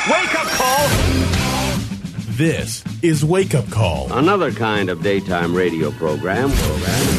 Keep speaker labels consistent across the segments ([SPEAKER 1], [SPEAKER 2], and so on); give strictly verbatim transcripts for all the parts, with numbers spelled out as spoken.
[SPEAKER 1] Wake up call.
[SPEAKER 2] This is Wake Up Call.
[SPEAKER 3] Another kind of daytime radio program. program.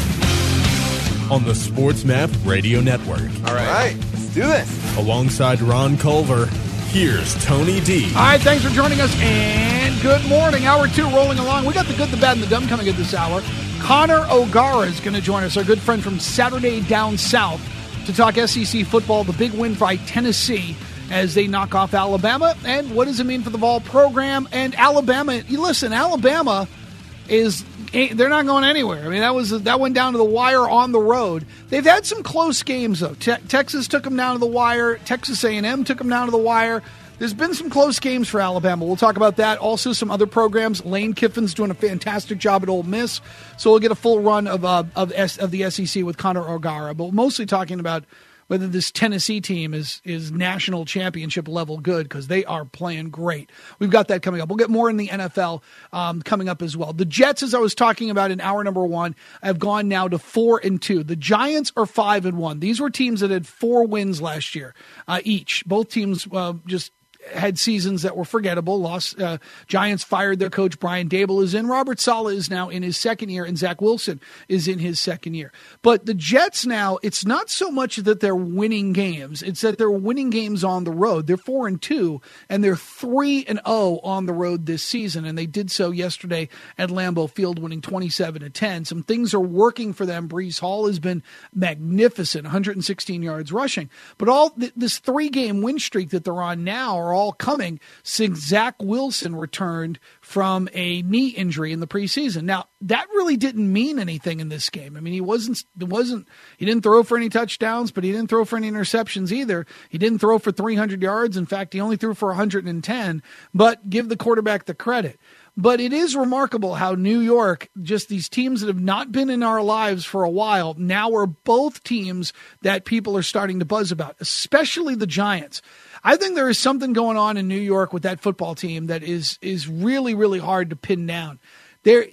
[SPEAKER 2] On the Sports Map Radio Network.
[SPEAKER 1] All right. All right. Let's do this.
[SPEAKER 2] Alongside Ron Culver, here's Tony D.
[SPEAKER 4] All right, thanks for joining us, and good morning. Hour two rolling along. We got the good, the bad, and the dumb coming in this hour. Connor O'Gara is going to join us, our good friend from Saturday Down South, to talk S E C football, the big win by Tennessee as they knock off Alabama, and what does it mean for the Vol program? And Alabama, you listen, Alabama is, they're not going anywhere. I mean, that was that went down to the wire on the road. They've had some close games, though. Te- Texas took them down to the wire. Texas A and M took them down to the wire. There's been some close games for Alabama. We'll talk about that. Also, some other programs. Lane Kiffin's doing a fantastic job at Ole Miss, so we'll get a full run of uh, of, S- of the S E C with Connor O'Gara. But mostly talking about whether this Tennessee team is is national championship level good, because they are playing great. We've got that coming up. We'll get more in the N F L um, coming up as well. The Jets, as I was talking about in hour number one, have gone now to four and two. The Giants are five and one. These were teams that had four wins last year uh, each. Both teams uh, just had seasons that were forgettable. Lost. Uh, Giants fired their coach. Brian Dable is in. Robert Saleh is now in his second year, and Zach Wilson is in his second year. But the Jets now, it's not so much that they're winning games; it's that they're winning games on the road. They're four and two, and they're three and zero on the road this season, and they did so yesterday at Lambeau Field, winning twenty-seven to ten. Some things are working for them. Breece Hall has been magnificent, one hundred sixteen yards rushing. But all th- this three-game win streak that they're on now are all coming since Zach Wilson returned from a knee injury in the preseason. Now, that really didn't mean anything in this game. I mean, he wasn't, it wasn't, he didn't throw for any touchdowns, but he didn't throw for any interceptions either. He didn't throw for three hundred yards. In fact, he only threw for one hundred ten, but give the quarterback the credit. But it is remarkable how New York, just these teams that have not been in our lives for a while, now are both teams that people are starting to buzz about, especially the Giants. I think there is something going on in New York with that football team that is is really, really hard to pin down. There,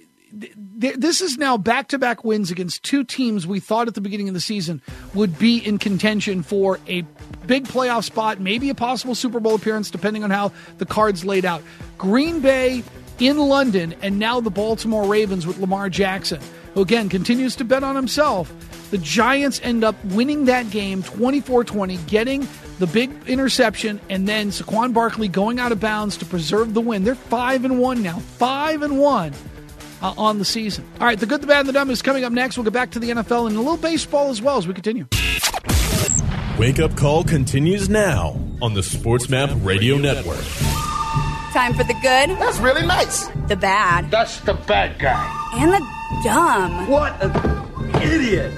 [SPEAKER 4] this is now back-to-back wins against two teams we thought at the beginning of the season would be in contention for a big playoff spot, maybe a possible Super Bowl appearance, depending on how the cards laid out. Green Bay in London, and now the Baltimore Ravens with Lamar Jackson, who again continues to bet on himself. The Giants end up winning that game twenty-four twenty, getting the big interception, and then Saquon Barkley going out of bounds to preserve the win. They're five and one now, five and one uh, on the season. All right, the good, the bad, and the dumb is coming up next. We'll get back to the N F L and a little baseball as well as we continue.
[SPEAKER 2] Wake Up Call continues now on the Sports Map Radio Network.
[SPEAKER 5] Time for the good.
[SPEAKER 1] That's really nice.
[SPEAKER 5] The bad.
[SPEAKER 1] That's the bad guy.
[SPEAKER 5] And the dumb.
[SPEAKER 1] What an idiot.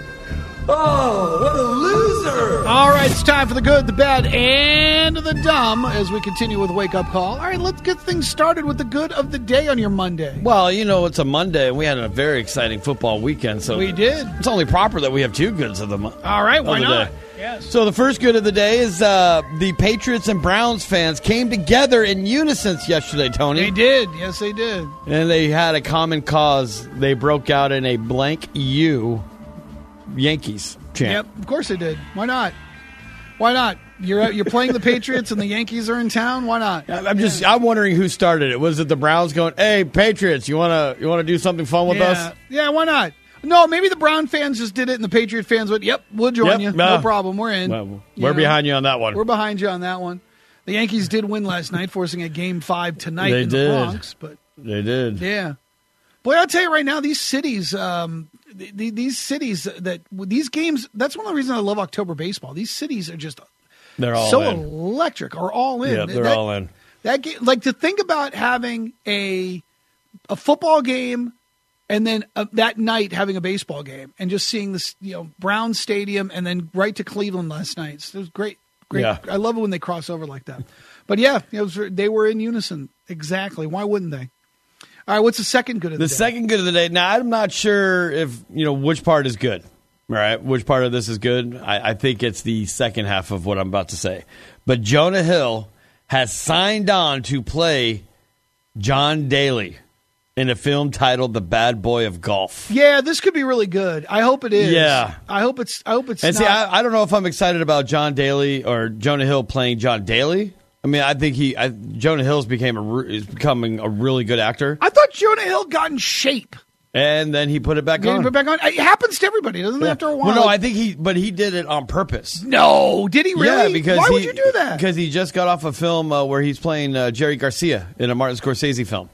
[SPEAKER 1] Oh, what a loser.
[SPEAKER 4] All right, it's time for the good, the bad, and the dumb as we continue with Wake Up Call. All right, let's get things started with the good of the day on your Monday.
[SPEAKER 6] Well, you know, it's a Monday, and we had a very exciting football weekend. So
[SPEAKER 4] we did.
[SPEAKER 6] It's only proper that we have two goods of the month.
[SPEAKER 4] All right, why not?
[SPEAKER 6] Day.
[SPEAKER 4] Yes.
[SPEAKER 6] So the first good of the day is uh, the Patriots and Browns fans came together in unison yesterday, Tony.
[SPEAKER 4] They did. Yes, they did.
[SPEAKER 6] And they had a common cause. They broke out in a blank U Yankees chant.
[SPEAKER 4] Yep, of course they did. Why not? Why not? You're you're playing the Patriots and the Yankees are in town. Why not?
[SPEAKER 6] I'm just I'm wondering who started it. Was it the Browns going, "Hey, Patriots, you wanna you wanna do something fun with
[SPEAKER 4] yeah.
[SPEAKER 6] us?"
[SPEAKER 4] Yeah, why not? No, maybe the Brown fans just did it, and the Patriot fans went, "Yep, we'll join
[SPEAKER 6] Yep,
[SPEAKER 4] you.
[SPEAKER 6] uh,
[SPEAKER 4] No problem. We're in.
[SPEAKER 6] Well,
[SPEAKER 4] You
[SPEAKER 6] we're
[SPEAKER 4] know,
[SPEAKER 6] behind you on that one.
[SPEAKER 4] We're behind you on that one." The Yankees did win last night, forcing a game five tonight
[SPEAKER 6] They
[SPEAKER 4] in
[SPEAKER 6] did.
[SPEAKER 4] the Bronx. But
[SPEAKER 6] They did.
[SPEAKER 4] yeah, boy, I'll tell you right now, these cities, um, th- th- these cities that these games. That's one of the reasons I love October baseball. These cities are just
[SPEAKER 6] They're all
[SPEAKER 4] so
[SPEAKER 6] in.
[SPEAKER 4] electric, are all in.
[SPEAKER 6] Yeah, they're
[SPEAKER 4] that,
[SPEAKER 6] all in.
[SPEAKER 4] That game, like to think about having a a football game. And then uh, that night having a baseball game and just seeing this, you know, Brown Stadium and then right to Cleveland last night. So it was great. Great.
[SPEAKER 6] Yeah.
[SPEAKER 4] I love it when they cross over like that. But yeah, it was, they were in unison. Exactly. Why wouldn't they? All right. What's the second good of the,
[SPEAKER 6] The
[SPEAKER 4] day?
[SPEAKER 6] second good of the day. Now, I'm not sure if, you know, which part is good. All right. Which part of this is good. I, I think it's the second half of what I'm about to say. But Jonah Hill has signed on to play John Daly in a film titled The Bad Boy of Golf.
[SPEAKER 4] Yeah, this could be really good. I hope it is.
[SPEAKER 6] Yeah.
[SPEAKER 4] I hope it's I hope it's
[SPEAKER 6] And
[SPEAKER 4] not.
[SPEAKER 6] see, I, I don't know if I'm excited about John Daly or Jonah Hill playing John Daly I mean, I think he I, Jonah Hill's became a re- is becoming a really good actor,
[SPEAKER 4] I thought Jonah Hill got in shape.
[SPEAKER 6] and then he put it back
[SPEAKER 4] Did he
[SPEAKER 6] on.
[SPEAKER 4] put it back on? It happens to everybody, doesn't it? After a while.
[SPEAKER 6] Well, no, I think he, but he did it on purpose.
[SPEAKER 4] no, did he really?
[SPEAKER 6] Yeah, because
[SPEAKER 4] why
[SPEAKER 6] he,
[SPEAKER 4] would you do that?
[SPEAKER 6] Because he just got off a film uh, where he's playing uh, Jerry Garcia in a Martin Scorsese film.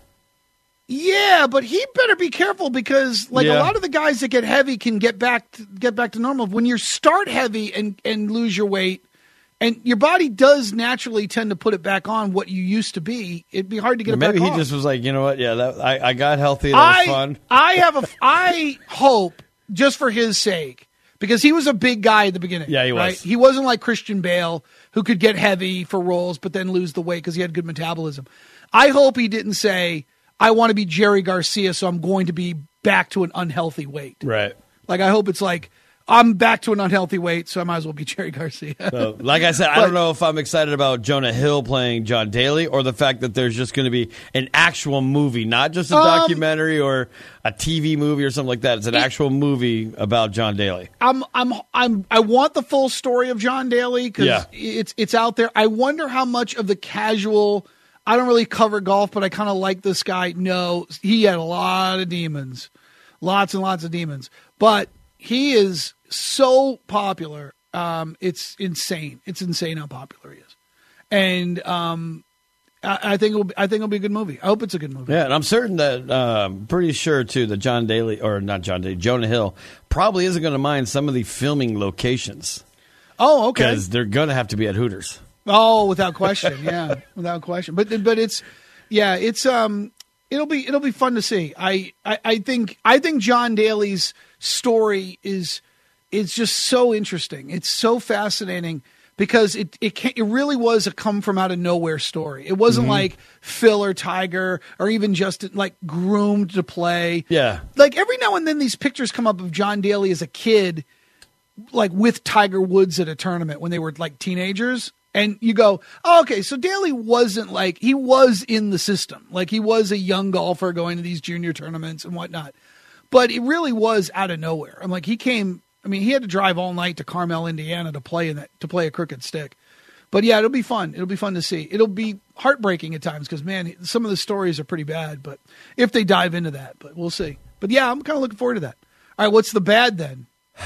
[SPEAKER 4] Yeah, but he better be careful because, like, a
[SPEAKER 6] Yeah.
[SPEAKER 4] lot of the guys that get heavy can get back to, get back to normal. When you start heavy and and lose your weight, and your body does naturally tend to put it back on what you used to be, it'd be hard to get
[SPEAKER 6] Or
[SPEAKER 4] it
[SPEAKER 6] maybe
[SPEAKER 4] back
[SPEAKER 6] he
[SPEAKER 4] on.
[SPEAKER 6] just was like, you know what? Yeah, that, I, I got healthy. That
[SPEAKER 4] I
[SPEAKER 6] was fun.
[SPEAKER 4] I have a I hope just for his sake because he was a big guy at the beginning.
[SPEAKER 6] Yeah, he was.
[SPEAKER 4] Right? He wasn't like Christian Bale who could get heavy for roles but then lose the weight because he had good metabolism. I hope he didn't say, I want to be Jerry Garcia, so I'm going to be back to an unhealthy weight.
[SPEAKER 6] Right.
[SPEAKER 4] Like, I hope it's like, I'm back to an unhealthy weight, so I might as well be Jerry Garcia.
[SPEAKER 6] So, like I said, I
[SPEAKER 4] But-
[SPEAKER 6] don't know if I'm excited about Jonah Hill playing John Daly or the fact that there's just going to be an actual movie, not just a
[SPEAKER 4] Um,
[SPEAKER 6] documentary or a T V movie or something like that. It's an
[SPEAKER 4] It-
[SPEAKER 6] actual movie about John Daly.
[SPEAKER 4] I'm, I'm, I'm, I want the full story of John Daly because
[SPEAKER 6] Yeah.
[SPEAKER 4] it's, it's out there. I wonder how much of the casual, I don't really cover golf, but I kind of like this guy. No, he had a lot of demons, lots and lots of demons, but he is so popular. Um, it's insane. It's insane how popular he is. And, um, I, I think it'll be, I think it'll be a good movie. I hope it's a good movie.
[SPEAKER 6] Yeah, and I'm certain that, um, pretty sure too, that John Daly, or not John Daly, Jonah Hill probably isn't going to mind some of the filming locations
[SPEAKER 4] Oh, okay.
[SPEAKER 6] because they're going to have to be at Hooters.
[SPEAKER 4] Oh, without question, yeah, without question. But but it's yeah, it's um, it'll be it'll be fun to see. I, I, I think I think John Daly's story is is just so interesting. It's so fascinating because it it can, it really was a come from out of nowhere story. It wasn't like Phil or Tiger or even just like groomed to play.
[SPEAKER 6] Yeah.
[SPEAKER 4] Like every now and then these pictures come up of John Daly as a kid, like with Tiger Woods at a tournament when they were like teenagers. And you go, oh, okay, so Daly wasn't like, he was in the system. Like he was a young golfer going to these junior tournaments and whatnot. But it really was out of nowhere. I'm like, he came, I mean, he had to drive all night to Carmel, Indiana to play in that, to play a crooked stick. But yeah, it'll be fun. It'll be fun to see. It'll be heartbreaking at times because, man, some of the stories are pretty bad. But if they dive into that, but we'll see. But yeah, I'm kind of looking forward to that. All right, what's the bad then?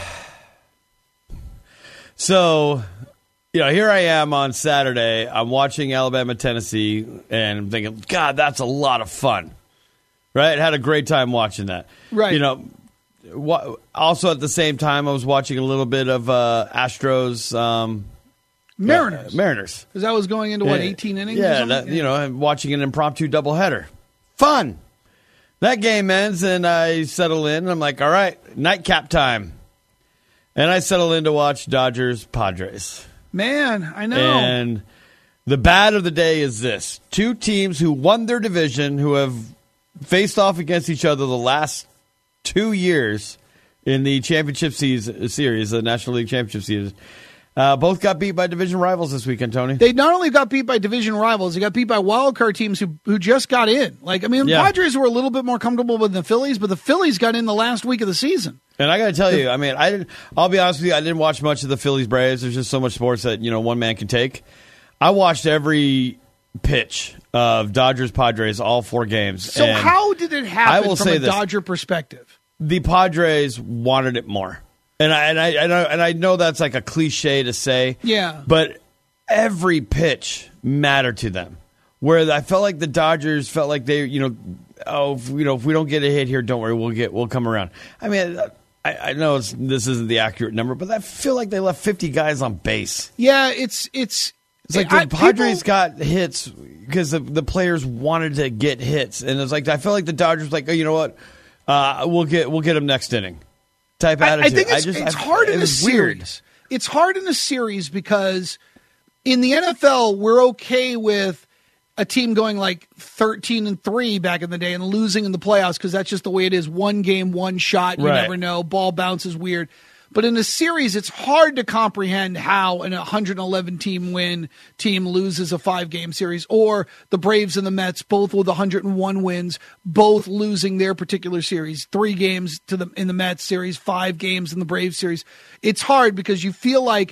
[SPEAKER 6] So, you know, here I am on Saturday. I'm watching Alabama, Tennessee, and I'm thinking, God, that's a lot of fun. Right? Had a great time watching that.
[SPEAKER 4] Right.
[SPEAKER 6] You know, wa- also at the same time, I was watching a little bit of uh, Astros. Um,
[SPEAKER 4] Mariners.
[SPEAKER 6] Uh, Mariners.
[SPEAKER 4] Because that was going into, what,
[SPEAKER 6] Yeah.
[SPEAKER 4] eighteen innings or
[SPEAKER 6] Yeah,
[SPEAKER 4] something?
[SPEAKER 6] that, you know, I'm watching an impromptu doubleheader. Fun. That game ends, and I settle in. And I'm like, all right, nightcap time. And I settle in to watch Dodgers Padres.
[SPEAKER 4] Man, I know.
[SPEAKER 6] And the bad of the day is this. Two teams who won their division, who have faced off against each other the last two years in the championship season, series, the National League Championship Series, uh, both got beat by division rivals this weekend, Tony.
[SPEAKER 4] They not only got beat by division rivals, they got beat by wild card teams who who just got in. Like, I mean, the
[SPEAKER 6] Yeah.
[SPEAKER 4] Padres were a little bit more comfortable with the Phillies, but the Phillies got in the last week of the season.
[SPEAKER 6] And I got to tell you, I mean, I didn't. I'll be honest with you, I didn't watch much of the Phillies Braves. There's just so much sports that you know one man can take. I watched every pitch of Dodgers Padres, all four games.
[SPEAKER 4] So
[SPEAKER 6] and
[SPEAKER 4] how did it happen
[SPEAKER 6] I will
[SPEAKER 4] from
[SPEAKER 6] say
[SPEAKER 4] a
[SPEAKER 6] this.
[SPEAKER 4] Dodger perspective?
[SPEAKER 6] The Padres wanted it more, and I and I and I, and I know that's like a cliche to say.
[SPEAKER 4] Yeah.
[SPEAKER 6] but every pitch mattered to them. Where I felt like the Dodgers felt like they, you know, oh, if, you know, if we don't get a hit here, don't worry, we'll get, we'll come around. I mean, I, I know it's, this isn't the accurate number, but I feel like they left fifty guys on base.
[SPEAKER 4] Yeah, it's it's
[SPEAKER 6] It's like the
[SPEAKER 4] I-
[SPEAKER 6] Padres
[SPEAKER 4] people-
[SPEAKER 6] got hits because the, the players wanted to get hits, and it's like I feel like the Dodgers like, oh, you know what, uh, we'll get we'll get them next inning type
[SPEAKER 4] I, I
[SPEAKER 6] attitude.
[SPEAKER 4] think it's,
[SPEAKER 6] just,
[SPEAKER 4] it's
[SPEAKER 6] I-
[SPEAKER 4] hard
[SPEAKER 6] it
[SPEAKER 4] in a
[SPEAKER 6] was weird.
[SPEAKER 4] series. It's hard in a series because in the N F L we're okay with a team going like thirteen and three back in the day and losing in the playoffs because that's just the way it is. One game, one shot. You
[SPEAKER 6] Right.
[SPEAKER 4] never know. Ball bounces weird. But in a series, it's hard to comprehend how an one hundred eleven team win team loses a five game series, or the Braves and the Mets both with one hundred one wins, both losing their particular series. Three games to the in the Mets series, five games in the Braves series. It's hard because you feel like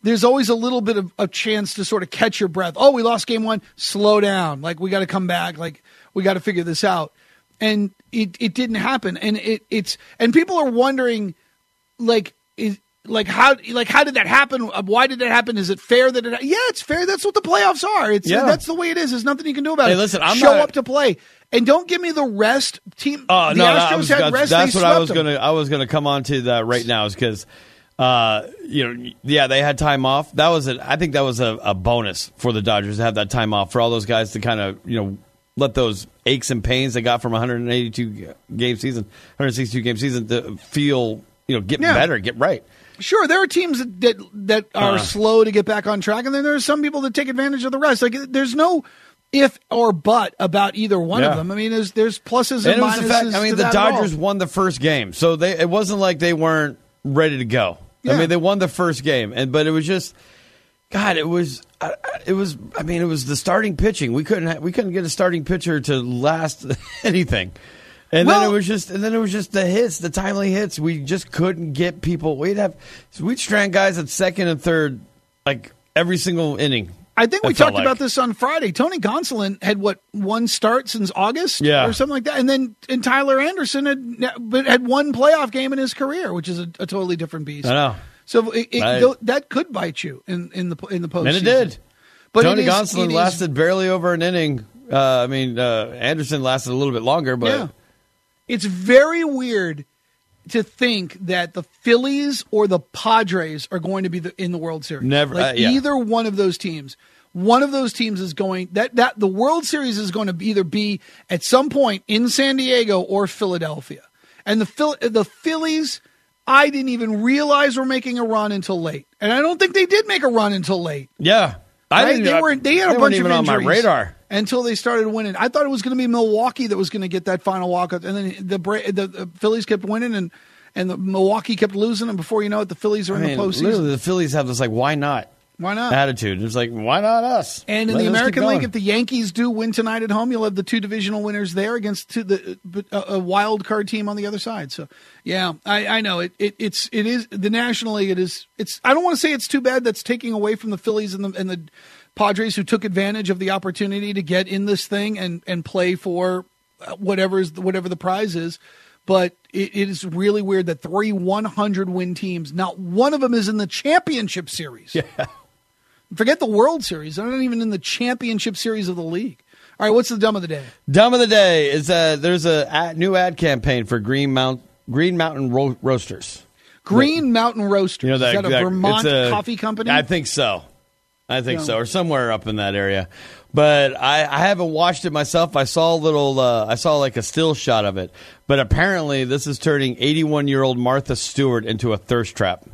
[SPEAKER 4] there's always a little bit of a chance to sort of catch your breath. Oh, we lost game one. Slow down. Like, we got to come back. Like, we got to figure this out. And it, it didn't happen. And it, it's, and people are wondering, like, is, like how, like how did that happen? Why did that happen? Is it fair that it, yeah, it's fair. That's what the playoffs are. It's,
[SPEAKER 6] yeah.
[SPEAKER 4] that's the way it is. There's nothing you can do about
[SPEAKER 6] hey,
[SPEAKER 4] it.
[SPEAKER 6] Listen, I'm
[SPEAKER 4] Show
[SPEAKER 6] not,
[SPEAKER 4] up to play. And don't give me the rest team.
[SPEAKER 6] Oh,
[SPEAKER 4] the
[SPEAKER 6] no,
[SPEAKER 4] Astros
[SPEAKER 6] I was,
[SPEAKER 4] had
[SPEAKER 6] that's,
[SPEAKER 4] rest.
[SPEAKER 6] that's
[SPEAKER 4] they
[SPEAKER 6] what I was
[SPEAKER 4] them.
[SPEAKER 6] going to, I was going to come on to that right now is because, uh, you know, yeah, they had time off. That was a, I think that was a, a bonus for the Dodgers to have that time off for all those guys to kind of, you know, let those aches and pains they got from a one hundred eighty-two game season, one hundred sixty-two game season to feel, you know, get
[SPEAKER 4] Yeah.
[SPEAKER 6] better, get right.
[SPEAKER 4] Sure, there are teams that that, that are
[SPEAKER 6] Uh.
[SPEAKER 4] slow to get back on track, and then there are some people that take advantage of the rest. Like, there's no if or but about either one
[SPEAKER 6] Yeah.
[SPEAKER 4] of them. I mean, there's there's pluses
[SPEAKER 6] And
[SPEAKER 4] and,
[SPEAKER 6] it was
[SPEAKER 4] minuses.
[SPEAKER 6] the fact, I mean,
[SPEAKER 4] to
[SPEAKER 6] the
[SPEAKER 4] that at all.
[SPEAKER 6] Dodgers won the first game, so they it wasn't like they weren't ready to go.
[SPEAKER 4] Yeah.
[SPEAKER 6] I mean, they won the first game, and but it was just, God, it was, uh, it was. I mean, it was the starting pitching. We couldn't, ha- we couldn't get a starting pitcher to last anything, and
[SPEAKER 4] Well-
[SPEAKER 6] then it was just, and then it was just the hits, the timely hits. We just couldn't get people. We'd have, we'd strand guys at second and third, like every single inning.
[SPEAKER 4] I think we
[SPEAKER 6] it felt
[SPEAKER 4] talked
[SPEAKER 6] like.
[SPEAKER 4] about this on Friday. Tony Gonsolin had what one start since August,
[SPEAKER 6] Yeah.
[SPEAKER 4] or something like that, and then and Tyler Anderson had but had one playoff game in his career, which is a, a totally different beast.
[SPEAKER 6] I know.
[SPEAKER 4] So it, it,
[SPEAKER 6] Right.
[SPEAKER 4] th- that could bite you in, in the in the postseason.
[SPEAKER 6] And it did.
[SPEAKER 4] But
[SPEAKER 6] Tony
[SPEAKER 4] it is,
[SPEAKER 6] Gonsolin
[SPEAKER 4] it is-
[SPEAKER 6] lasted barely over an inning. Uh, I mean, uh, Anderson lasted a little bit longer, but
[SPEAKER 4] Yeah. It's very weird to think that the Phillies or the Padres are going to be the, in the World Series.
[SPEAKER 6] Never-
[SPEAKER 4] Like,
[SPEAKER 6] uh, yeah.
[SPEAKER 4] either one of those teams. One of those teams is going that that the World Series is going to either be at some point in San Diego or Philadelphia. And the Phil, the Phillies, I didn't even realize were making a run until late. And I don't think they did make a run until late.
[SPEAKER 6] yeah, I
[SPEAKER 4] Right?
[SPEAKER 6] didn't.
[SPEAKER 4] They were they had a
[SPEAKER 6] they
[SPEAKER 4] bunch
[SPEAKER 6] weren't
[SPEAKER 4] of
[SPEAKER 6] even on my
[SPEAKER 4] injuries
[SPEAKER 6] radar.
[SPEAKER 4] until they started winning. I thought it was going to be Milwaukee that was going to get that final walkout, and then the, Bra- the the Phillies kept winning, and and the Milwaukee kept losing, and before you know it, the Phillies are
[SPEAKER 6] I
[SPEAKER 4] in
[SPEAKER 6] mean,
[SPEAKER 4] the postseason.
[SPEAKER 6] literally, the Phillies have this like, why not
[SPEAKER 4] Why not?
[SPEAKER 6] attitude? It's like, why not us?
[SPEAKER 4] And in
[SPEAKER 6] Let
[SPEAKER 4] the
[SPEAKER 6] us keep
[SPEAKER 4] American
[SPEAKER 6] going.
[SPEAKER 4] League, if the Yankees do win tonight at home, you'll have the two divisional winners there against two, the a, a wild card team on the other side. So, yeah, I, I know it, it. It's it is the National League. It is. It's. I don't want to say it's too bad that's taking away from the Phillies and the and the Padres who took advantage of the opportunity to get in this thing and and play for whatever is whatever the prize is. But it, it is really weird that three one hundred win teams, not one of them is in the championship series.
[SPEAKER 6] Yeah.
[SPEAKER 4] Forget the World Series. They're not even in the championship series of the league. All right, what's the dumb of the day?
[SPEAKER 6] Dumb of the day is uh, there's a ad, new ad campaign for Green Mount Green Mountain Ro- Roasters.
[SPEAKER 4] Green Mountain Roasters.
[SPEAKER 6] You know that,
[SPEAKER 4] is that a
[SPEAKER 6] that-
[SPEAKER 4] Vermont
[SPEAKER 6] it's a-
[SPEAKER 4] coffee company?
[SPEAKER 6] I think so. I think
[SPEAKER 4] Yeah.
[SPEAKER 6] so, or somewhere up in that area. But I, I haven't watched it myself. I saw a little. Uh, I saw like a still shot of it. But apparently, this is turning eighty-one-year-old Martha Stewart into a thirst trap.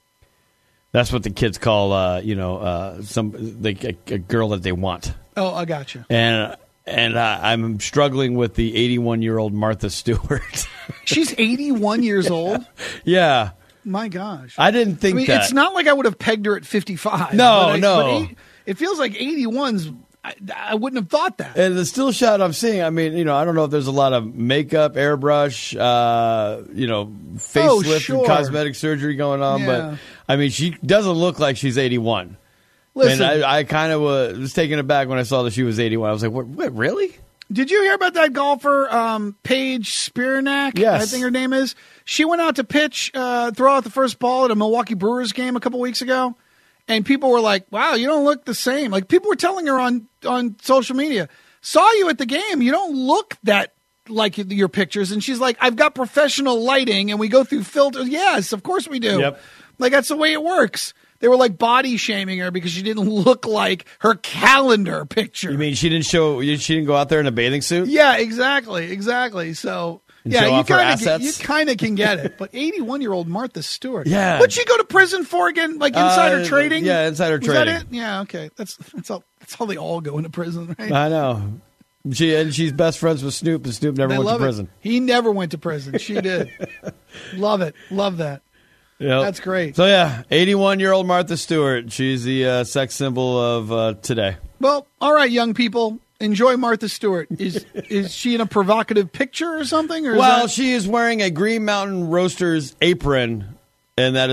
[SPEAKER 6] That's what the kids call, uh, you know, uh, some like a, a girl that they want.
[SPEAKER 4] Oh, I got you.
[SPEAKER 6] And and I, I'm struggling with the eighty-one-year-old Martha Stewart.
[SPEAKER 4] She's eighty-one years old.
[SPEAKER 6] Yeah,
[SPEAKER 4] My gosh.
[SPEAKER 6] I didn't think
[SPEAKER 4] I mean,
[SPEAKER 6] that.
[SPEAKER 4] it's not like I would have pegged her at fifty-five.
[SPEAKER 6] No,
[SPEAKER 4] but I-
[SPEAKER 6] no.
[SPEAKER 4] but eight, it feels like eighty-one's. I, I wouldn't have thought that.
[SPEAKER 6] And the still shot I'm seeing, I mean, you know, I don't know if there's a lot of makeup, airbrush, uh, you know,
[SPEAKER 4] Oh,
[SPEAKER 6] facelift
[SPEAKER 4] sure.
[SPEAKER 6] and cosmetic surgery going on.
[SPEAKER 4] Yeah.
[SPEAKER 6] But, I mean, she doesn't look like she's eighty-one.
[SPEAKER 4] Listen,
[SPEAKER 6] and I, I kind of was, was taken aback when I saw that she was eighty-one. I was like, what, what really?
[SPEAKER 4] did you hear about that golfer, um, Paige Spiranak?
[SPEAKER 6] Yes.
[SPEAKER 4] I think her name is. She went out to pitch, uh, throw out the first ball at a Milwaukee Brewers game a couple weeks ago. And people were like, wow, you don't look the same. Like, people were telling her on, on social media, saw you at the game. You don't look that like your pictures. And she's like, I've got professional lighting and we go through filters. Yes, of course we do.
[SPEAKER 6] Yep.
[SPEAKER 4] Like, that's the way it works. They were like body shaming her because she didn't look like her calendar picture.
[SPEAKER 6] You mean she didn't show, she didn't go out there in a bathing suit?
[SPEAKER 4] Yeah, exactly. Exactly. So,
[SPEAKER 6] And
[SPEAKER 4] yeah,
[SPEAKER 6] show
[SPEAKER 4] you
[SPEAKER 6] off her
[SPEAKER 4] kind of you
[SPEAKER 6] assets?
[SPEAKER 4] kind of can get it. But eighty-one-year-old Martha Stewart.
[SPEAKER 6] Yeah.
[SPEAKER 4] What'd she go to prison for again? Like insider
[SPEAKER 6] Uh,
[SPEAKER 4] trading?
[SPEAKER 6] yeah, insider
[SPEAKER 4] Was
[SPEAKER 6] trading.
[SPEAKER 4] that it? Yeah, okay. That's that's all that's how they all go into prison, right?
[SPEAKER 6] I know. She and she's best friends with Snoop, and Snoop never
[SPEAKER 4] They
[SPEAKER 6] went to
[SPEAKER 4] love
[SPEAKER 6] prison.
[SPEAKER 4] it. He never went to prison. She did. Love it. Love that.
[SPEAKER 6] Yep.
[SPEAKER 4] That's great.
[SPEAKER 6] So yeah, eighty-one-year-old Martha Stewart. She's the uh, sex symbol of uh, today.
[SPEAKER 4] Well, all right, young people. Enjoy Martha Stewart. Is is she in a provocative picture or something? Or is
[SPEAKER 6] Well,
[SPEAKER 4] that-
[SPEAKER 6] she is wearing a Green Mountain Roasters apron, and that is it.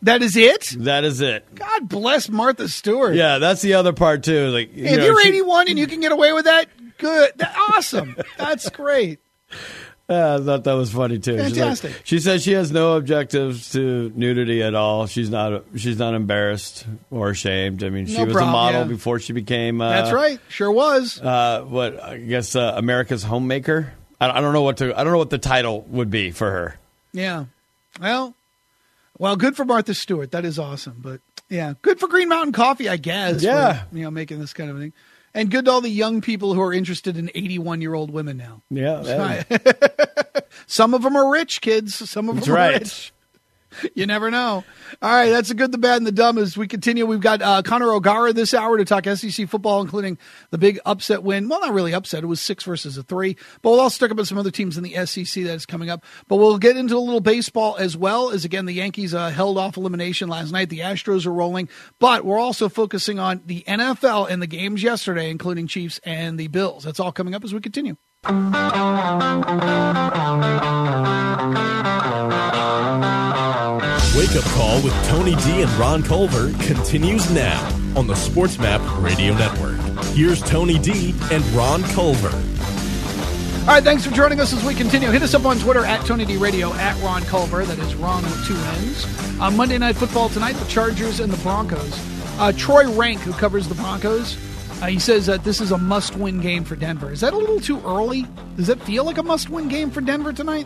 [SPEAKER 4] That is it?
[SPEAKER 6] That is it.
[SPEAKER 4] God bless Martha Stewart.
[SPEAKER 6] Yeah, that's the other part, too. Like, you
[SPEAKER 4] Hey, if
[SPEAKER 6] know,
[SPEAKER 4] you're
[SPEAKER 6] she-
[SPEAKER 4] eighty-one and you can get away with that, good. That, awesome. That's great.
[SPEAKER 6] Yeah, I thought that was funny too.
[SPEAKER 4] Fantastic.
[SPEAKER 6] She's like, she says she has no objectives to nudity at all. She's not. She's not embarrassed or ashamed. I mean, she
[SPEAKER 4] No
[SPEAKER 6] was
[SPEAKER 4] problem,
[SPEAKER 6] a model
[SPEAKER 4] yeah.
[SPEAKER 6] before she became. Uh,
[SPEAKER 4] That's right. Sure was.
[SPEAKER 6] Uh, what I guess uh, America's homemaker. I, I don't know what to. I don't know what the title would be for her.
[SPEAKER 4] Yeah. Well, well, good for Martha Stewart. That is awesome. But yeah, good for Green Mountain Coffee, I guess.
[SPEAKER 6] Yeah.
[SPEAKER 4] For, you know, making this kind of thing. And good to all the young people who are interested in eighty-one-year-old women now.
[SPEAKER 6] Yeah.
[SPEAKER 4] Some of them are rich, kids. Some of them
[SPEAKER 6] That's
[SPEAKER 4] are
[SPEAKER 6] right.
[SPEAKER 4] rich. You never know. All right, that's the good, the bad, and the dumb. As we continue, we've got uh, Connor O'Gara this hour to talk S E C football, including the big upset win. Well, not really upset. It was six versus a three. But we'll also talk about some other teams in the S E C that is coming up. But we'll get into a little baseball as well, as, again, the Yankees uh, held off elimination last night. The Astros are rolling. But we're also focusing on the N F L and the games yesterday, including Chiefs and the Bills. That's all coming up as we continue.
[SPEAKER 2] Wake Up Call with Tony D and Ron Culver continues now on the Sports Map Radio Network. Here's Tony D and Ron Culver.
[SPEAKER 4] All right, thanks for joining us as we continue. Hit us up on Twitter at Tony D Radio, at Ron Culver. That is Ron with two N's. On Monday Night Football tonight, the Chargers and the Broncos. Uh, Troy Rank, who covers the Broncos, uh, he says that this is a must-win game for Denver. Is that a little too early? Does that feel like a must-win game for Denver tonight?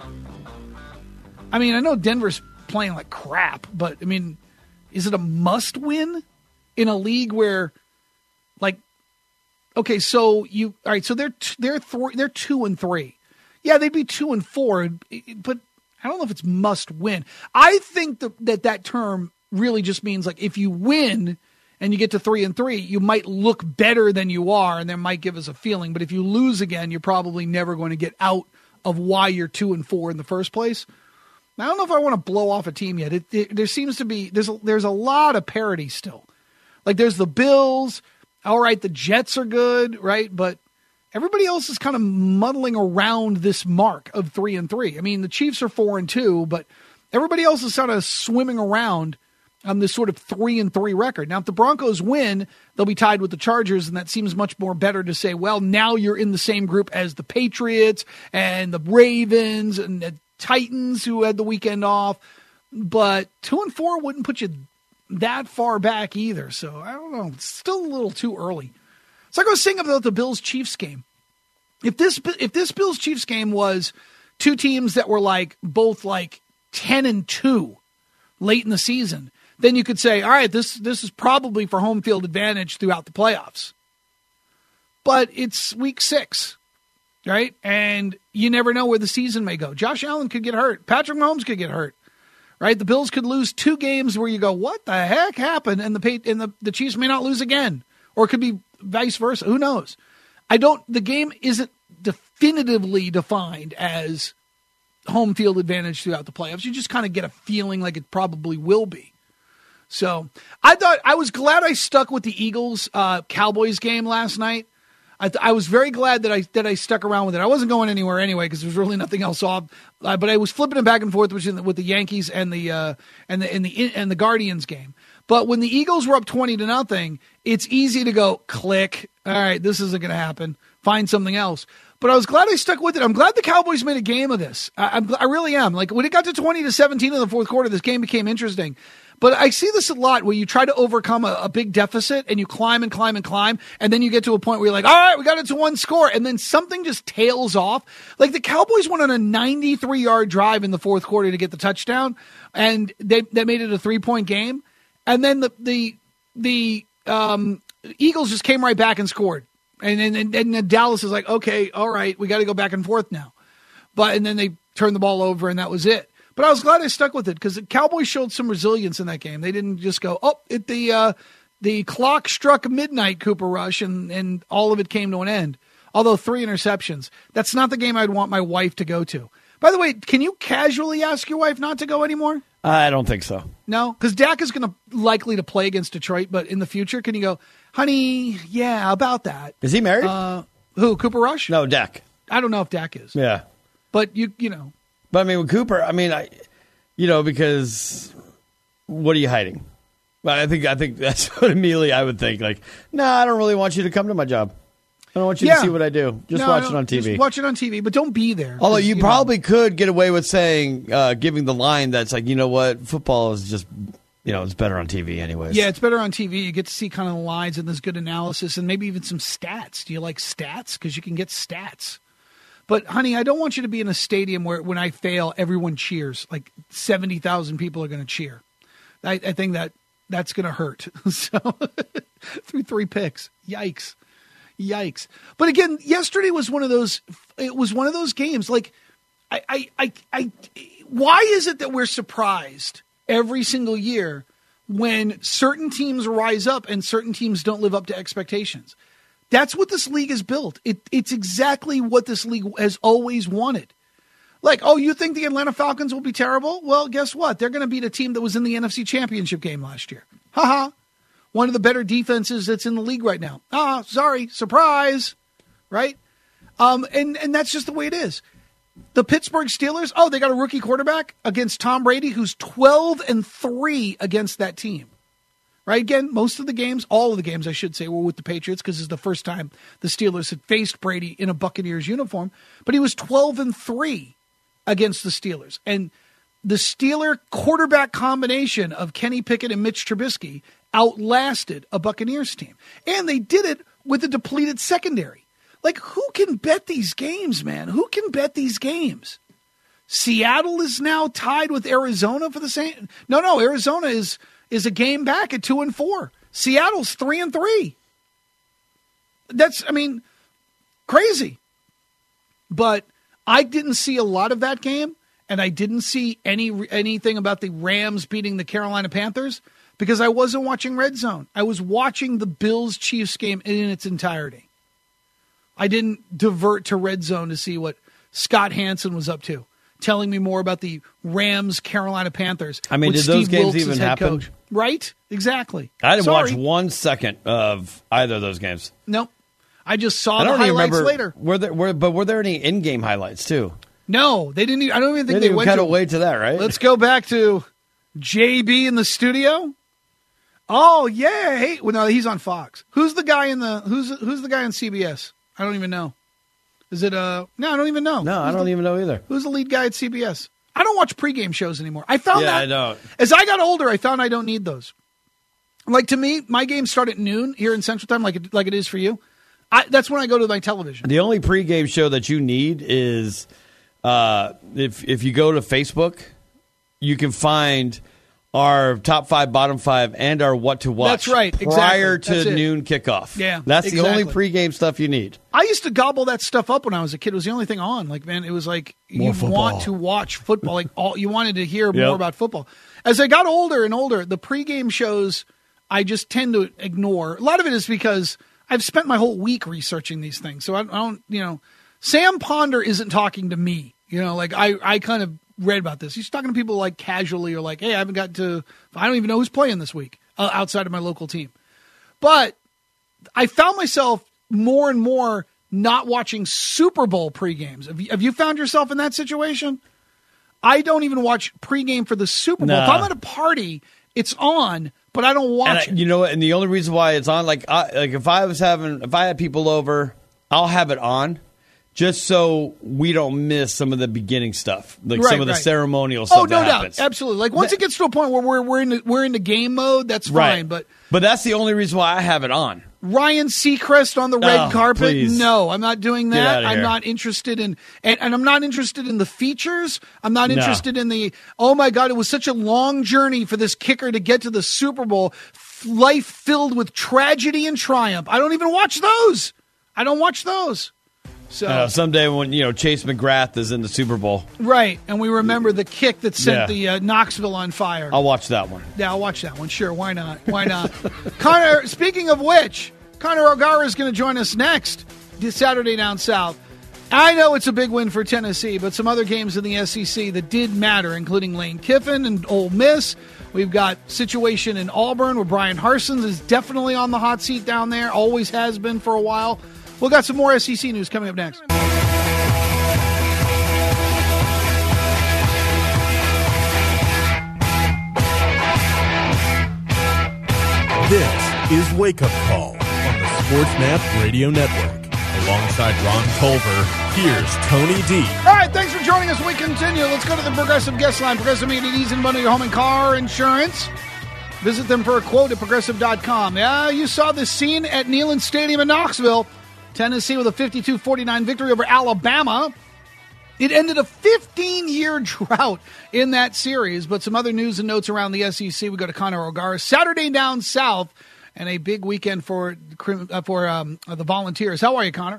[SPEAKER 4] I mean, I know Denver's playing like crap, but, I mean, is it a must-win in a league where, like, okay, so you all right? So they're t- they're th- they're two and three. Yeah, they'd be two and four, but I don't know if it's must win. I think that that, that term really just means like if you win and you get to three and three, you might look better than you are, and that might give us a feeling. But if you lose again, you're probably never going to get out of why you're two and four in the first place. I don't know if I want to blow off a team yet. It, it, there seems to be there's a, there's a lot of parity still. Like there's the Bills. All right, the Jets are good, right? But everybody else is kind of muddling around this mark of three and three. I mean, the Chiefs are four and two, but everybody else is kind of swimming around on this sort of three and three record. Now, if the Broncos win, they'll be tied with the Chargers, and that seems much more better to say, well, now you're in the same group as the Patriots and the Ravens and the Titans who had the weekend off. But two and four wouldn't put you that far back either. So I don't know. It's still a little too early. It's like I was saying about the Bills-Chiefs game. If this if this Bills-Chiefs game was two teams that were like both like ten and two late in the season, then you could say, all right, this this is probably for home field advantage throughout the playoffs. But it's week six, right? And you never know where the season may go. Josh Allen could get hurt. Patrick Mahomes could get hurt. Right, the Bills could lose two games where you go, "What the heck happened?" And the and the, the Chiefs may not lose again, or it could be vice versa. Who knows? I don't. The game isn't definitively defined as home field advantage throughout the playoffs. You just kind of get a feeling like it probably will be. So I thought I was glad I stuck with the Eagles uh, Cowboys game last night. I, th- I was very glad that I that I stuck around with it. I wasn't going anywhere anyway because there was really nothing else off. Uh, but I was flipping it back and forth with the, with the Yankees and the uh, and the and the and the Guardians game. But when the Eagles were up twenty to nothing, it's easy to go click. All right, this isn't going to happen. Find something else. But I was glad I stuck with it. I'm glad the Cowboys made a game of this. I, I'm, I really am. Like when it got to twenty to seventeen in the fourth quarter, this game became interesting. But I see this a lot where you try to overcome a, a big deficit and you climb and climb and climb. And then you get to a point where you're like, all right, we got it to one score. And then something just tails off. Like the Cowboys went on a ninety-three yard drive in the fourth quarter to get the touchdown. And they, they made it a three point game. And then the, the, the, um, Eagles just came right back and scored. And then and, and, and Dallas is like, okay, all right, we got to go back and forth now. But, and then they turned the ball over and that was it. But I was glad I stuck with it because the Cowboys showed some resilience in that game. They didn't just go, oh, it, the uh, the clock struck midnight, Cooper Rush, and, and all of it came to an end. Although three interceptions. That's not the game I'd want my wife to go to. By the way, can you casually ask your wife not to go anymore?
[SPEAKER 6] I don't think so.
[SPEAKER 4] No? Because Dak is going to likely to play against Detroit, but in the future, can you go, honey, yeah, about that.
[SPEAKER 6] Is he married?
[SPEAKER 4] Uh, who, Cooper Rush?
[SPEAKER 6] No, Dak.
[SPEAKER 4] I don't know if Dak is.
[SPEAKER 6] Yeah.
[SPEAKER 4] But, you you know.
[SPEAKER 6] But I mean, with Cooper, I mean, I, you know, because what are you hiding? Well, I think I think that's what immediately I would think. Like, no, nah, I don't really want you to come to my job. I don't want you
[SPEAKER 4] yeah.
[SPEAKER 6] to see what I do. Just
[SPEAKER 4] no,
[SPEAKER 6] watch
[SPEAKER 4] no,
[SPEAKER 6] it on T V.
[SPEAKER 4] Just watch it on T V, but don't be there.
[SPEAKER 6] Although you, you probably
[SPEAKER 4] know.
[SPEAKER 6] could get away with saying, uh, giving the line that's like, you know what, football is just, you know, it's better on T V anyways.
[SPEAKER 4] Yeah, it's better on T V. You get to see kind of the lines and there's good analysis and maybe even some stats. Do you like stats? Because you can get stats. But, honey, I don't want you to be in a stadium where when I fail, everyone cheers. Like seventy thousand people are going to cheer. I, I think that that's going to hurt. So, through three picks. Yikes. Yikes. But, again, yesterday was one of those – it was one of those games. Like, I, I, I, I – why is it that we're surprised every single year when certain teams rise up and certain teams don't live up to expectations? That's what this league is built. It, it's exactly what this league has always wanted. Like, oh, you think the Atlanta Falcons will be terrible? Well, guess what? They're going to beat a team that was in the N F C Championship game last year. Ha-ha. One of the better defenses that's in the league right now. Ah, sorry. Surprise. Right? Um, and, and that's just the way it is. The Pittsburgh Steelers, oh, they got a rookie quarterback against Tom Brady, who's twelve and three against that team. Right? Again, most of the games, all of the games, I should say, were with the Patriots because it's the first time the Steelers had faced Brady in a Buccaneers uniform. But he was twelve and three against the Steelers. And the Steeler quarterback combination of Kenny Pickett and Mitch Trubisky outlasted a Buccaneers team. And they did it with a depleted secondary. Like, who can bet these games, man? Who can bet these games? Seattle is now tied with Arizona for the same. No, no, Arizona is is a game back at two and four. Seattle's three and three. That's, I mean, crazy. But I didn't see a lot of that game, and I didn't see any anything about the Rams beating the Carolina Panthers because I wasn't watching Red Zone. I was watching the Bills-Chiefs game in its entirety. I didn't divert to Red Zone to see what Scott Hansen was up to, telling me more about the Rams Carolina Panthers.
[SPEAKER 6] I mean, did
[SPEAKER 4] Steve
[SPEAKER 6] those games
[SPEAKER 4] Wilkes
[SPEAKER 6] even
[SPEAKER 4] as head
[SPEAKER 6] happen?
[SPEAKER 4] coach. Right? Exactly.
[SPEAKER 6] I didn't
[SPEAKER 4] Sorry.
[SPEAKER 6] watch one second of either of those games.
[SPEAKER 4] Nope. I just saw
[SPEAKER 6] I
[SPEAKER 4] the
[SPEAKER 6] don't even
[SPEAKER 4] highlights
[SPEAKER 6] remember,
[SPEAKER 4] later.
[SPEAKER 6] Were there, were, but were there any in-game highlights, too?
[SPEAKER 4] No, they didn't. Even, I don't even think
[SPEAKER 6] they,
[SPEAKER 4] they,
[SPEAKER 6] they
[SPEAKER 4] went
[SPEAKER 6] cut
[SPEAKER 4] to
[SPEAKER 6] away to that, right?
[SPEAKER 4] Let's go back to J B in the studio. Oh yeah, hey, well, no, he's on Fox. Who's the guy in the who's who's the guy on C B S? I don't even know. Is it uh? No, I don't even know.
[SPEAKER 6] No,
[SPEAKER 4] who's
[SPEAKER 6] I don't
[SPEAKER 4] the,
[SPEAKER 6] even know either.
[SPEAKER 4] Who's the lead guy at C B S? I don't watch pregame shows anymore. I found
[SPEAKER 6] yeah,
[SPEAKER 4] that
[SPEAKER 6] I don't.
[SPEAKER 4] As I got older, I found I don't need those. Like, to me, my games start at noon here in Central Time, like it, like it is for you. I, that's when I go to my television.
[SPEAKER 6] The only pregame show that you need is uh, if if you go to Facebook, you can find our top five, bottom five, and our what to watch.
[SPEAKER 4] That's right,
[SPEAKER 6] prior
[SPEAKER 4] exactly.
[SPEAKER 6] to
[SPEAKER 4] That's
[SPEAKER 6] noon kickoff.
[SPEAKER 4] Yeah,
[SPEAKER 6] that's
[SPEAKER 4] exactly.
[SPEAKER 6] the only pregame stuff you need.
[SPEAKER 4] I used to gobble that stuff up when I was a kid. It was the only thing on. Like, man, it was like
[SPEAKER 6] More
[SPEAKER 4] you
[SPEAKER 6] football.
[SPEAKER 4] want to watch football. Like, all you wanted to hear
[SPEAKER 6] Yep.
[SPEAKER 4] more about football. As I got older and older, the pregame shows I just tend to ignore. A lot of it is because I've spent my whole week researching these things. So I, I don't, you know, Sam Ponder isn't talking to me. You know, like I, I kind of read about this. He's talking to people like casually or like, hey, I haven't got to, I don't even know who's playing this week uh, outside of my local team. But I found myself more and more not watching Super Bowl pregames. Have you, have you found yourself in that situation? I don't even watch pregame for the Super Bowl.
[SPEAKER 6] Nah.
[SPEAKER 4] If I'm at a party, it's on, but I don't watch
[SPEAKER 6] And I,
[SPEAKER 4] it.
[SPEAKER 6] you know what? And the only reason why it's on, like, I, like if I was having, if I had people over, I'll have it on, just so we don't miss some of the beginning stuff, like
[SPEAKER 4] Right,
[SPEAKER 6] some of the
[SPEAKER 4] right.
[SPEAKER 6] ceremonial stuff.
[SPEAKER 4] Oh, no
[SPEAKER 6] that
[SPEAKER 4] doubt,
[SPEAKER 6] happens.
[SPEAKER 4] absolutely. Like once it gets to a point where we're we're in the, we're in the game mode, that's fine.
[SPEAKER 6] Right.
[SPEAKER 4] But
[SPEAKER 6] but that's the only reason why I have it on.
[SPEAKER 4] Ryan Seacrest on the red
[SPEAKER 6] Oh,
[SPEAKER 4] carpet?
[SPEAKER 6] please.
[SPEAKER 4] No, I'm not doing
[SPEAKER 6] Get
[SPEAKER 4] that.
[SPEAKER 6] outta
[SPEAKER 4] I'm
[SPEAKER 6] here.
[SPEAKER 4] not interested in, and, and I'm not interested in the features. I'm not
[SPEAKER 6] No.
[SPEAKER 4] interested in the, oh my God, it was such a long journey for this kicker to get to the Super Bowl. Life filled with tragedy and triumph. I don't even watch those. I don't watch those. So
[SPEAKER 6] Uh, someday when, you know, Chase McGrath is in the Super Bowl,
[SPEAKER 4] right, and we remember the kick that sent
[SPEAKER 6] Yeah.
[SPEAKER 4] the uh, Knoxville on fire.
[SPEAKER 6] I'll watch that one.
[SPEAKER 4] Yeah, I'll watch that one. Sure, why not? Why not? Connor, speaking of which, Connor O'Gara is going to join us next this Saturday down south. I know it's a big win for Tennessee, but some other games in the S E C that did matter, including Lane Kiffin and Ole Miss. We've got situation in Auburn where Brian Harsons is definitely on the hot seat down there, always has been for a while. We've got some more S E C news coming up next.
[SPEAKER 2] This is Wake Up Call on the Sports Map Radio Network. Alongside Ron Culver, here's Tony D.
[SPEAKER 4] All right, thanks for joining us. We continue. Let's go to the Progressive guest line. Progressive made it easy to bundle your home and car insurance. Visit them for a quote at progressive dot com. Yeah, you saw this scene at Neyland Stadium in Knoxville, Tennessee, with a fifty-two forty-nine victory over Alabama. It ended a fifteen-year drought in that series, but some other news and notes around the S E C. We go to Connor O'Gara. Saturday down south, and a big weekend for uh, for um, the Volunteers. How are you, Connor?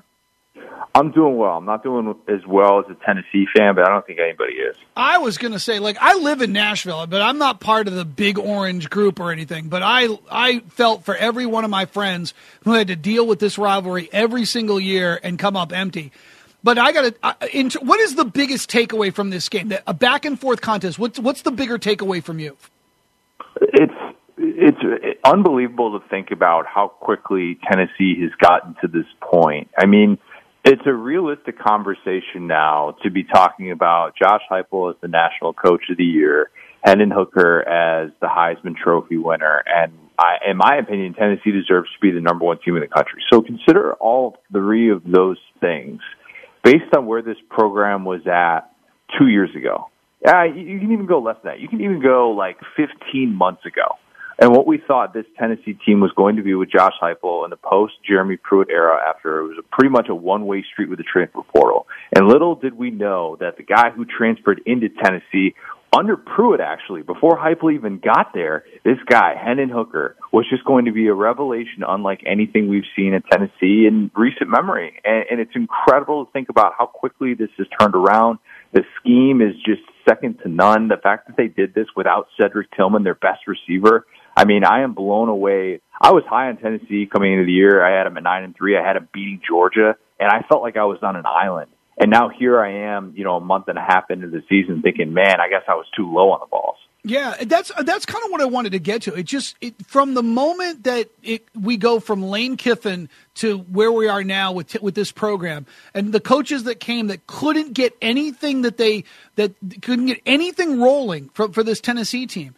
[SPEAKER 7] I'm doing well. I'm not doing as well as a Tennessee fan, but I don't think anybody is.
[SPEAKER 4] I was going to say, like, I live in Nashville, but I'm not part of the Big Orange group or anything. But I I felt for every one of my friends who had to deal with this rivalry every single year and come up empty. But I got to. What is the biggest takeaway from this game? A back and forth contest. What's what's the bigger takeaway from you?
[SPEAKER 7] It's it's unbelievable to think about how quickly Tennessee has gotten to this point. I mean, it's a realistic conversation now to be talking about Josh Heupel as the National Coach of the Year, Hendon Hooker as the Heisman Trophy winner, and I, in my opinion, Tennessee deserves to be the number one team in the country. So consider all three of those things based on where this program was at two years ago. Yeah, you can even go less than that. You can even go like fifteen months ago. And what we thought this Tennessee team was going to be with Josh Heupel in the post-Jeremy Pruitt era after it was a pretty much a one-way street with the transfer portal. And little did we know that the guy who transferred into Tennessee under Pruitt, actually, before Heupel even got there, this guy, Hendon Hooker, was just going to be a revelation unlike anything we've seen in Tennessee in recent memory. And, and it's incredible to think about how quickly this has turned around. The scheme is just second to none. The fact that they did this without Cedric Tillman, their best receiver, I mean, I am blown away. I was high on Tennessee coming into the year. I had them at nine and three. I had them beating Georgia, and I felt like I was on an island. And now here I am, you know, a month and a half into the season, thinking, man, I guess I was too low on the balls.
[SPEAKER 4] Yeah, that's that's kind of what I wanted to get to. It just it, from the moment that it, we go from Lane Kiffin to where we are now with with this program, and the coaches that came that couldn't get anything that they that couldn't get anything rolling for for this Tennessee team.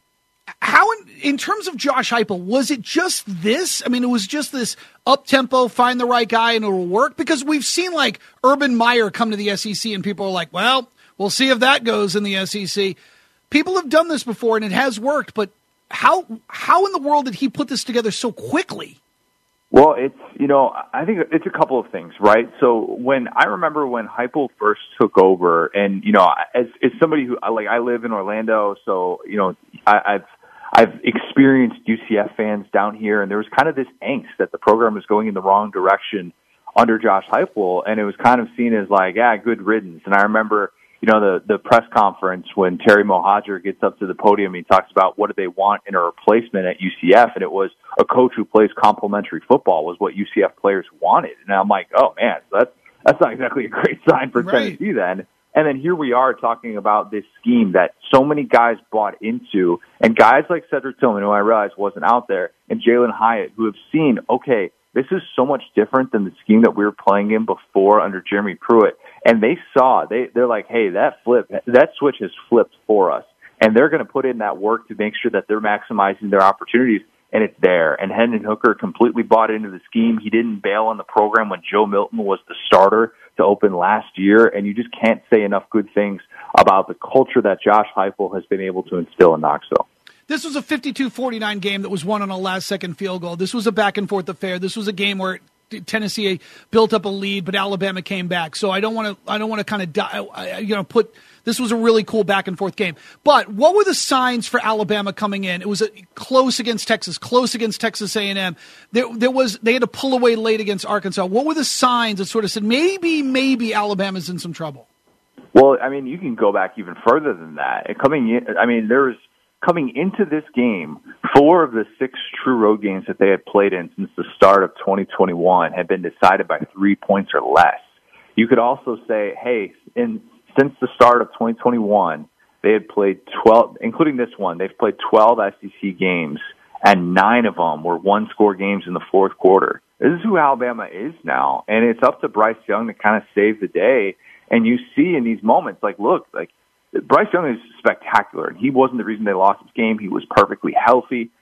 [SPEAKER 4] How, in, in terms of Josh Heupel, was it just this? I mean, it was just this up-tempo, find the right guy, and it'll work? Because we've seen, like, Urban Meyer come to the S E C, and people are like, well, we'll see if that goes in the S E C. People have done this before, and it has worked, but how how in the world did he put this together so quickly?
[SPEAKER 7] Well, it's, you know, I think it's a couple of things, right? So when I remember when Heupel first took over, and, you know, as, as somebody who, like, I live in Orlando, so, you know, I, I've, I've experienced U C F fans down here, and there was kind of this angst that the program was going in the wrong direction under Josh Heupel, and it was kind of seen as like, yeah, good riddance. And I remember, you know, the, the press conference when Terry Mohajir gets up to the podium, he talks about what do they want in a replacement at U C F, and it was a coach who plays complementary football was what U C F players wanted. And I'm like, oh, man, that's, that's not exactly a great sign for
[SPEAKER 4] right.
[SPEAKER 7] Tennessee then. And then here we are talking about this scheme that so many guys bought into, and guys like Cedric Tillman, who I realized wasn't out there, and Jalen Hyatt, who have seen, okay, this is so much different than the scheme that we were playing in before under Jeremy Pruitt. And they saw, they, they're like, hey, that flip, that switch has flipped for us. And they're going to put in that work to make sure that they're maximizing their opportunities, and it's there. And Hendon Hooker completely bought into the scheme. He didn't bail on the program when Joe Milton was the starter to open last year, and you just can't say enough good things about the culture that Josh Heupel has been able to instill in Knoxville.
[SPEAKER 4] This was a fifty-two forty-nine game that was won on a last-second field goal. This was a back-and-forth affair. This was a game where Tennessee built up a lead, but Alabama came back. So I don't want to. I don't want to kind of, die, you know, put. This was a really cool back-and-forth game. But what were the signs for Alabama coming in? It was a close against Texas, close against Texas A and M. There, there was they had to pull away late against Arkansas. What were the signs that sort of said maybe, maybe Alabama's in some trouble?
[SPEAKER 7] Well, I mean, you can go back even further than that. And coming in, I mean, there was coming into this game, four of the six true road games that they had played in since the start of twenty twenty-one had been decided by three points or less. You could also say, hey, in since the start of twenty twenty-one, they had played twelve, including this one, they've played twelve S E C games, and nine of them were one-score games in the fourth quarter. This is who Alabama is now, and it's up to Bryce Young to kind of save the day. And you see in these moments, like, look, like, Bryce Young is spectacular, and he wasn't the reason they lost this game. He was perfectly healthy.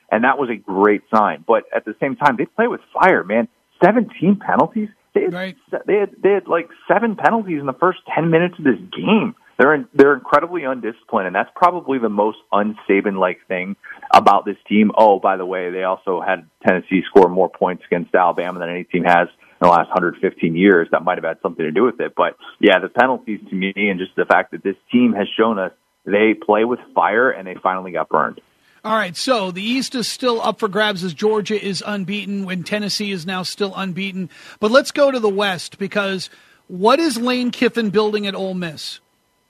[SPEAKER 7] and that was a great sign. But at the same time, they play with fire, man. seventeen penalties? They had,
[SPEAKER 4] right.
[SPEAKER 7] they had, they had like seven penalties in the first ten minutes of this game. They're in, they're incredibly undisciplined, and that's probably the most un-Saban-like thing about this team. Oh, by the way, they also had Tennessee score more points against Alabama than any team has in the last one hundred fifteen years. That might have had something to do with it. But, yeah, the penalties to me and just the fact that this team has shown us they play with fire, and they finally got burned.
[SPEAKER 4] All right, so the East is still up for grabs as Georgia is unbeaten when Tennessee is now still unbeaten. But let's go to the West, because what is Lane Kiffin building at Ole Miss?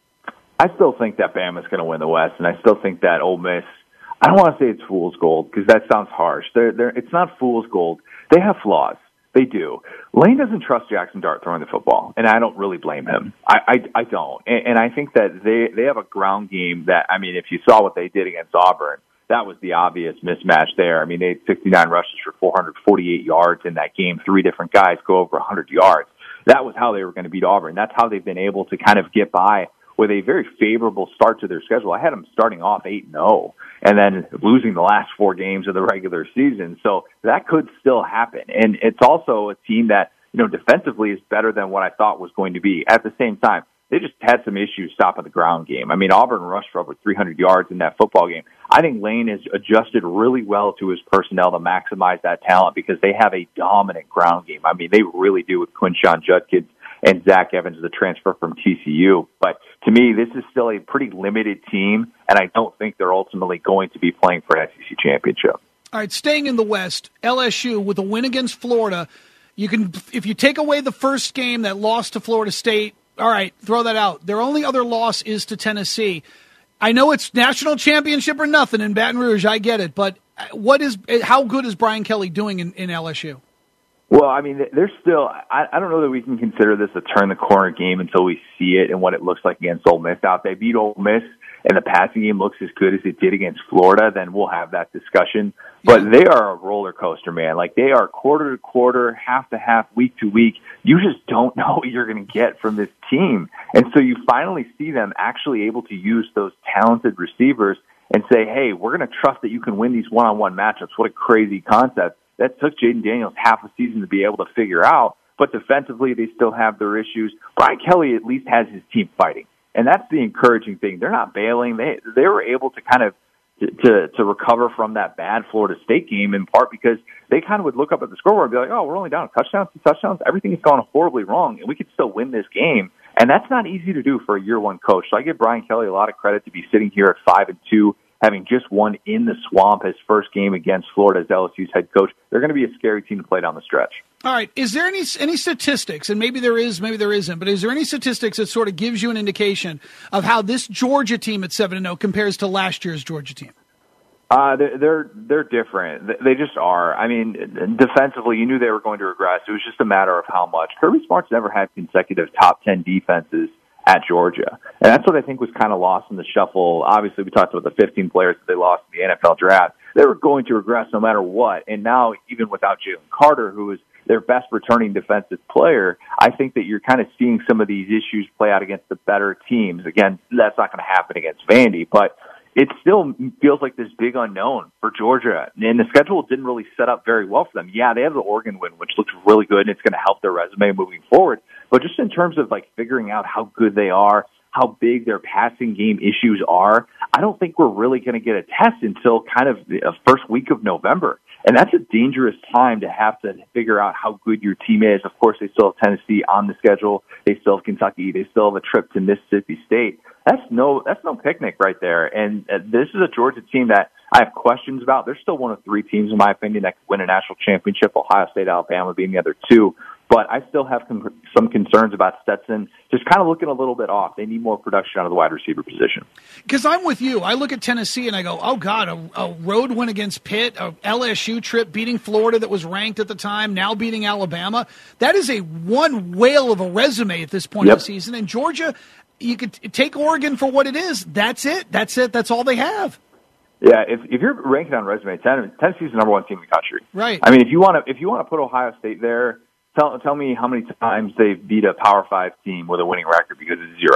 [SPEAKER 7] I still think that Bama's going to win the West, and I still think that Ole Miss, I don't want to say it's fool's gold because that sounds harsh. They're, they're, it's not fool's gold. They have flaws. They do. Lane doesn't trust Jackson Dart throwing the football, and I don't really blame him. I, I, I don't. And, and I think that they, they have a ground game that, I mean, if you saw what they did against Auburn, that was the obvious mismatch there. I mean, they had sixty-nine rushes for four hundred forty-eight yards in that game. Three different guys go over one hundred yards. That was how they were going to beat Auburn. That's how they've been able to kind of get by with a very favorable start to their schedule. I had them starting off eight and oh and then losing the last four games of the regular season. So that could still happen. And it's also a team that, you know, defensively is better than what I thought was going to be. At the same time, they just had some issues stopping the ground game. I mean, Auburn rushed for over three hundred yards in that football game. I think Lane has adjusted really well to his personnel to maximize that talent because they have a dominant ground game. I mean, they really do with Quinshon Judkins and Zach Evans, the transfer from T C U. But to me, this is still a pretty limited team, and I don't think they're ultimately going to be playing for an S E C championship.
[SPEAKER 4] All right, staying in the West, L S U with a win against Florida. You can, if you take away the first game that lost to Florida State, all right, throw that out. Their only other loss is to Tennessee. I know it's national championship or nothing in Baton Rouge. I get it, but what is how good is Brian Kelly doing in, in L S U?
[SPEAKER 7] Well, I mean, there's still, I, I don't know that we can consider this a turn-the-corner game until we see it and what it looks like against Ole Miss out. They beat Ole Miss, and the passing game looks as good as it did against Florida, then we'll have that discussion. But they are a roller coaster, man. Like, they are quarter to quarter, half to half, week to week. You just don't know what you're going to get from this team. And so you finally see them actually able to use those talented receivers and say, hey, we're going to trust that you can win these one-on-one matchups. What a crazy concept. That took Jaden Daniels half a season to be able to figure out. But defensively, they still have their issues. Brian Kelly at least has his team fighting. And that's the encouraging thing. They're not bailing. They they were able to kind of to, to, to recover from that bad Florida State game in part because they kind of would look up at the scoreboard and be like, oh, we're only down a touchdown, two touchdowns. Everything has gone horribly wrong, and we could still win this game. And that's not easy to do for a year one coach. So I give Brian Kelly a lot of credit to be sitting here at five and two, having just won in the swamp his first game against Florida as L S U's head coach. They're going to be a scary team to play down the stretch.
[SPEAKER 4] All right. Is there any any statistics, and maybe there is, maybe there isn't, but is there any statistics that sort of gives you an indication of how this Georgia team at seven and oh compares to last year's Georgia team?
[SPEAKER 7] Uh, they're, they're they're different. They just are. I mean, defensively, you knew they were going to regress. It was just a matter of how much. Kirby Smart's never had consecutive top ten defenses at Georgia. And that's what I think was kind of lost in the shuffle. Obviously, we talked about the fifteen players that they lost in the N F L draft. They were going to regress no matter what. And now, even without Jalen Carter, who is their best returning defensive player, I think that you're kind of seeing some of these issues play out against the better teams. Again, that's not going to happen against Vandy, but it still feels like this big unknown for Georgia. And the schedule didn't really set up very well for them. Yeah, they have the Oregon win, which looks really good, and it's going to help their resume moving forward. But just in terms of like figuring out how good they are, how big their passing game issues are, I don't think we're really going to get a test until kind of the first week of November. And that's a dangerous time to have to figure out how good your team is. Of course, they still have Tennessee on the schedule. They still have Kentucky. They still have a trip to Mississippi State. That's no, that's no picnic right there. And uh, this is a Georgia team that I have questions about. They're still one of three teams, in my opinion, that could win a national championship, Ohio State, Alabama being the other two. But I still have com- some concerns about Stetson just kind of looking a little bit off. They need more production out of the wide receiver position.
[SPEAKER 4] Because I'm with you. I look at Tennessee and I go, oh, God, a, a road win against Pitt, a L S U trip, beating Florida that was ranked at the time, now beating Alabama. That is a one whale of a resume at this point
[SPEAKER 7] yep.
[SPEAKER 4] of the season. And Georgia, you could take Oregon for what it is. That's it. That's it. That's all they have.
[SPEAKER 7] Yeah, if if you're ranking on resume, Tennessee's the number one team in the country.
[SPEAKER 4] Right.
[SPEAKER 7] I mean, if you want to if you want to put Ohio State there, tell tell me how many times they've beat a Power Five team with a winning record, because it's zero.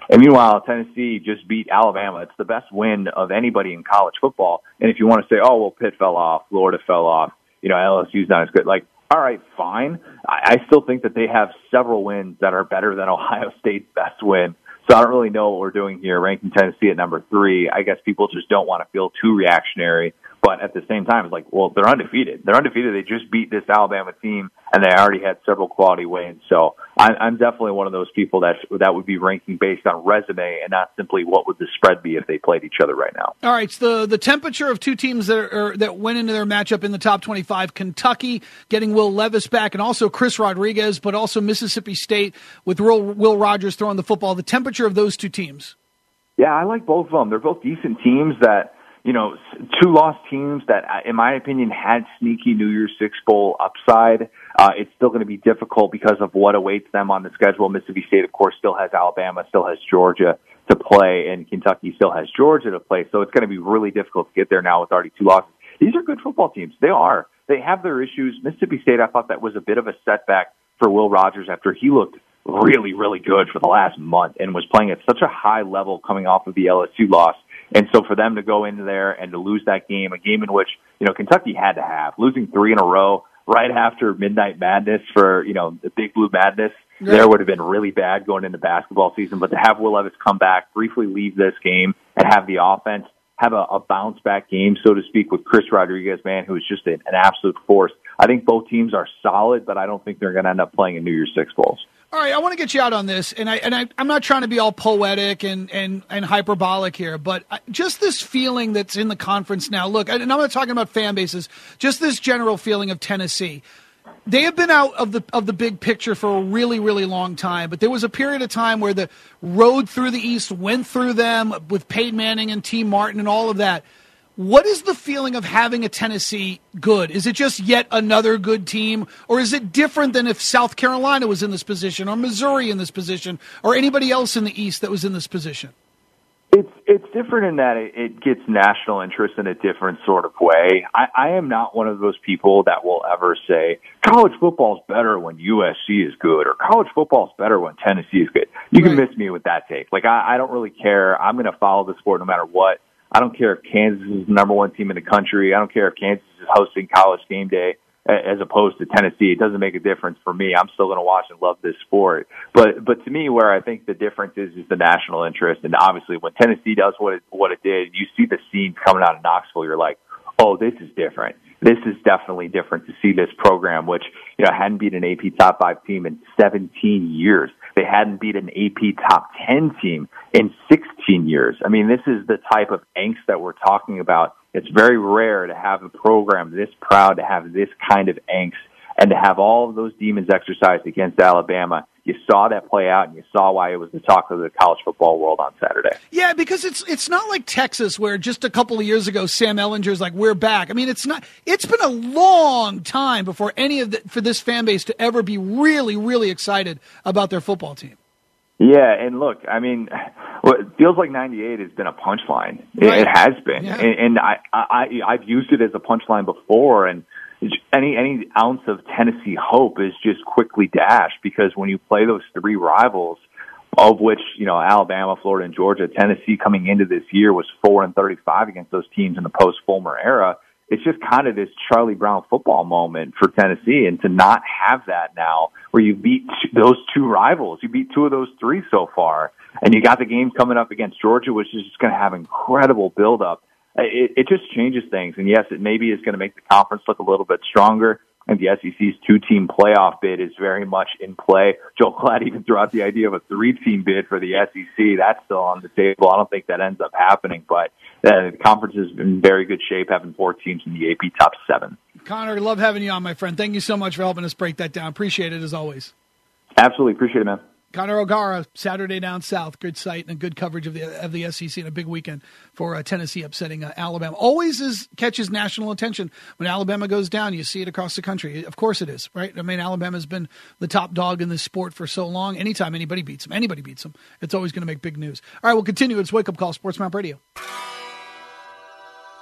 [SPEAKER 7] And meanwhile, Tennessee just beat Alabama. It's the best win of anybody in college football. And if you want to say, oh, well, Pitt fell off, Florida fell off, you know, L S U's not as good, like, all right, fine. I, I still think that they have several wins that are better than Ohio State's best win. So I don't really know what we're doing here, ranking Tennessee at number three. I guess people just don't want to feel too reactionary. But at the same time, it's like, well, they're undefeated. They're undefeated. They just beat this Alabama team, and they already had several quality wins. So I'm, I'm definitely one of those people that that would be ranking based on resume and not simply what would the spread be if they played each other right now.
[SPEAKER 4] All right, so the, the temperature of two teams that are, that went into their matchup in the top twenty-five, Kentucky getting Will Levis back and also Chris Rodriguez, but also Mississippi State with Will, Will Rogers throwing the football. The temperature of those two teams.
[SPEAKER 7] Yeah, I like both of them. They're both decent teams that, you know, two lost teams that, in my opinion, had sneaky New Year's Six Bowl upside. Uh, it's still going to be difficult because of what awaits them on the schedule. Mississippi State, of course, still has Alabama, still has Georgia to play, and Kentucky still has Georgia to play. So it's going to be really difficult to get there now with already two losses. These are good football teams. They are. They have their issues. Mississippi State, I thought that was a bit of a setback for Will Rogers after he looked really, really good for the last month and was playing at such a high level coming off of the L S U loss. And so for them to go into there and to lose that game, a game in which, you know, Kentucky had to have, losing three in a row right after Midnight Madness for, you know, the Big Blue Madness, yeah. There would have been really bad going into basketball season. But to have Will Levis come back, briefly leave this game, and have the offense have a, a bounce-back game, so to speak, with Chris Rodriguez, man, who is just an, an absolute force. I think both teams are solid, but I don't think they're going to end up playing in New Year's Six Bowls.
[SPEAKER 4] All right, I want to get you out on this, and I and I, I'm not trying to be all poetic and, and, and hyperbolic here, but just this feeling that's in the conference now. Look, and I'm not talking about fan bases, just this general feeling of Tennessee. They have been out of the of the big picture for a really, really long time, but there was a period of time where the road through the East went through them with Peyton Manning and T. Martin and all of that. What is the feeling of having a Tennessee good? Is it just yet another good team, or is it different than if South Carolina was in this position, or Missouri in this position, or anybody else in the East that was in this position?
[SPEAKER 7] It's it's different in that it, it gets national interest in a different sort of way. I, I am not one of those people that will ever say college football is better when U S C is good, or college football is better when Tennessee is good. You can
[SPEAKER 4] Right.
[SPEAKER 7] miss me with that take. Like I, I don't really care. I'm going to follow the sport no matter what. I don't care if Kansas is the number one team in the country. I don't care if Kansas is hosting College Game Day as opposed to Tennessee. It doesn't make a difference for me. I'm still going to watch and love this sport. But but to me, where I think the difference is is the national interest. And obviously, when Tennessee does what it, what it did, you see the scenes coming out of Knoxville. You're like, oh, this is different. This is definitely different to see this program, which you know hadn't beat an A P top five team in seventeen years. They hadn't beat an A P top ten team in sixteen years. I mean, this is the type of angst that we're talking about. It's very rare to have a program this proud, to have this kind of angst, and to have all of those demons exercised against Alabama. You saw that play out, and you saw why it was the talk of the college football world on Saturday.
[SPEAKER 4] Yeah, because it's it's not like Texas, where just a couple of years ago Sam Ehlinger's like, we're back. I mean, it's not. It's been a long time before any of the, for this fan base to ever be really, really excited about their football team.
[SPEAKER 7] Yeah, and look, I mean, well, it feels like ninety-eight has been a punchline.
[SPEAKER 4] Right.
[SPEAKER 7] It has been,
[SPEAKER 4] Yeah.
[SPEAKER 7] and, and I, I, I've used it as a punchline before, and any any ounce of Tennessee hope is just quickly dashed because when you play those three rivals, of which you know Alabama, Florida, and Georgia, Tennessee coming into this year was four and thirty-five against those teams in the post-Fulmer era. It's just kind of this Charlie Brown football moment for Tennessee, and to not have that now, where you beat those two rivals, you beat two of those three so far, and you got the game coming up against Georgia, which is just going to have incredible build-up. It, it just changes things, and yes, it maybe is going to make the conference look a little bit stronger. And the S E C's two-team playoff bid is very much in play. Joel Klatt even threw out the idea of a three-team bid for the S E C. That's still on the table. I don't think that ends up happening, but uh, the conference is in very good shape, having four teams in the A P top seven.
[SPEAKER 4] Connor, love having you on, my friend. Thank you so much for helping us break that down. Appreciate it, as always.
[SPEAKER 7] Absolutely. Appreciate it, man.
[SPEAKER 4] Connor O'Gara, Saturday Down South. Good site and good coverage of the of the S E C and a big weekend for uh, Tennessee upsetting uh, Alabama. Always is catches national attention when Alabama goes down. You see it across the country. Of course it is, right? I mean, Alabama's been the top dog in this sport for so long. Anytime anybody beats them, anybody beats them, it's always going to make big news. All right, we'll continue. It's Wake Up Call, Sports Map Radio.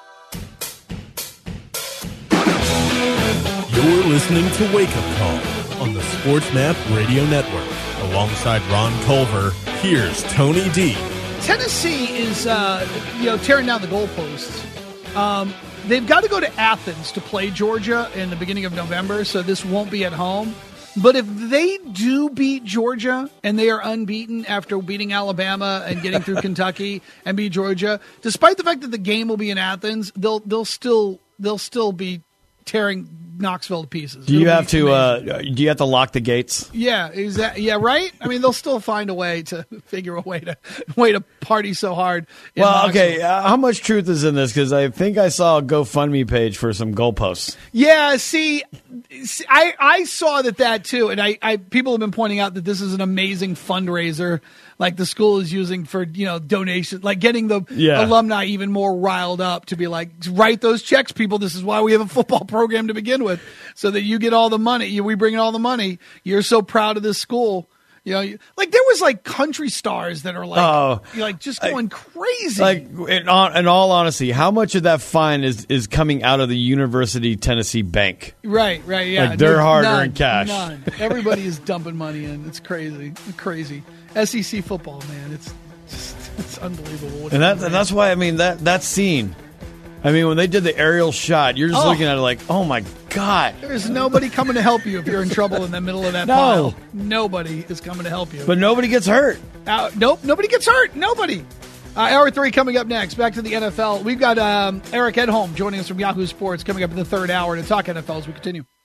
[SPEAKER 2] You're listening to Wake Up Call on the Sports Map Radio Network. Alongside Ron Culver, here's Tony D.
[SPEAKER 4] Tennessee is, uh, you know, tearing down the goalposts. Um, they've got to go to Athens to play Georgia in the beginning of November, so this won't be at home. But if they do beat Georgia and they are unbeaten after beating Alabama and getting through Kentucky and beat Georgia, despite the fact that the game will be in Athens, they'll they'll still they'll still be tearing Knoxville to pieces.
[SPEAKER 6] Do you
[SPEAKER 4] It'll
[SPEAKER 6] have to? Uh, do you have to lock the gates?
[SPEAKER 4] Yeah, exactly. Yeah, right. I mean, they'll still find a way to figure a way to way to party so hard. in
[SPEAKER 6] Well,
[SPEAKER 4] Knoxville.
[SPEAKER 6] okay. Uh, how much truth is in this? Because I think I saw a GoFundMe page for some goalposts.
[SPEAKER 4] Yeah, see, see, I I saw that that too, and I, I people have been pointing out that this is an amazing fundraiser, like the school is using for you know donations, like getting the
[SPEAKER 6] Yeah.
[SPEAKER 4] alumni even more riled up to be like, write those checks, people. This is why we have a football program to begin with, so that you get all the money. You, we bring in all the money. You're so proud of this school. You know, you- like there was like country stars that are like,
[SPEAKER 6] Oh,
[SPEAKER 4] you know, like just going crazy.
[SPEAKER 6] Like, in, all- in all honesty, how much of that fine is, is coming out of the University Tennessee Bank?
[SPEAKER 4] Right, right, yeah.
[SPEAKER 6] Like, their
[SPEAKER 4] There's
[SPEAKER 6] hard-earned
[SPEAKER 4] none,
[SPEAKER 6] cash.
[SPEAKER 4] None. Everybody is dumping money in. It's crazy, crazy. S E C football, man. It's just, it's unbelievable. What
[SPEAKER 6] And
[SPEAKER 4] it's
[SPEAKER 6] that's
[SPEAKER 4] doing.
[SPEAKER 6] and that's why I mean that that scene. I mean, when they did the aerial shot, you're just
[SPEAKER 4] Oh.
[SPEAKER 6] looking at it like, oh my god.
[SPEAKER 4] There's nobody coming to help you if you're in trouble in the middle of that
[SPEAKER 6] No.
[SPEAKER 4] pile. Nobody is coming to help you.
[SPEAKER 6] But nobody gets hurt.
[SPEAKER 4] Uh, nope, nobody gets hurt. Nobody. Uh, hour three coming up next. Back to the N F L. We've got um, Eric Edholm joining us from Yahoo Sports coming up in the third hour to talk N F L as we continue.